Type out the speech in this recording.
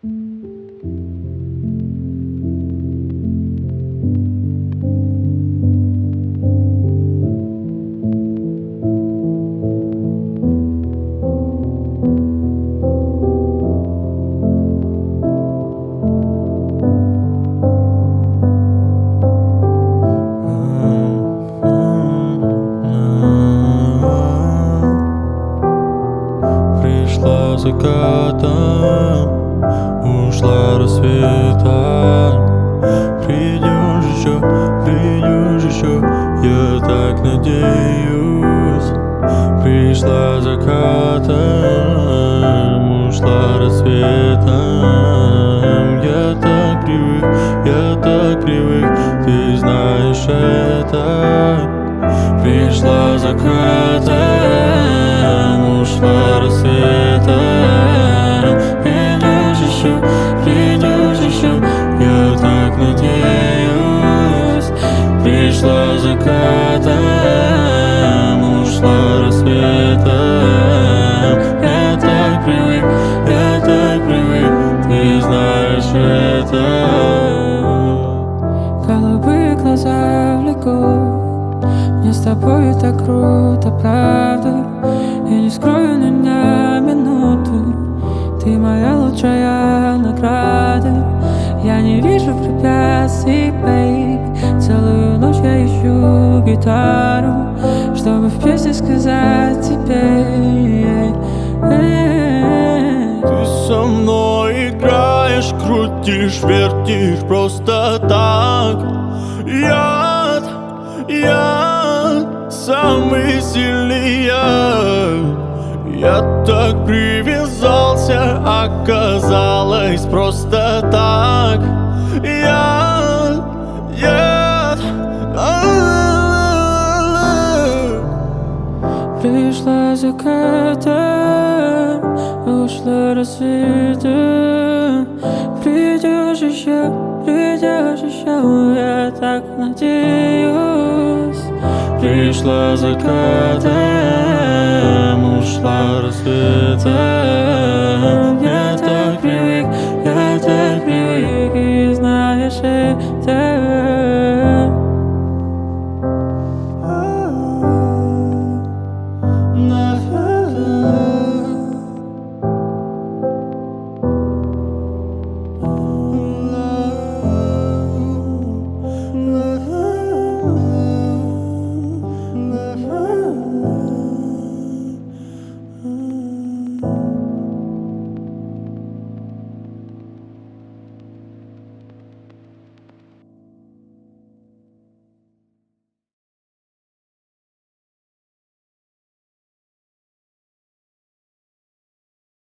Пришла закатом, ушла рассветом. Придешь еще, я так надеюсь. Пришла закатом, ушла рассветом. Я так привык, ты знаешь это. Пришла закатом, ушла рассветом. Придешь еще, я так надеюсь. Пришла закатом, ушла рассветом. Я так привык, ты знаешь это. Голубые глаза влекут, мне с тобой так круто, правда. Я не скрою ни на минуту, ты моя лучшая награда. Я не вижу препятствий, бейб. Целую ночь я ищу гитару, чтобы в песне сказать тебе. Ты со мной играешь, крутишь, вертишь просто так. Я самый сильный я так привязался, оказалось просто так. Пришла закатом, ушла рассветом. Придешь еще, я так надеюсь. Пришла закатом, ушла рассветом.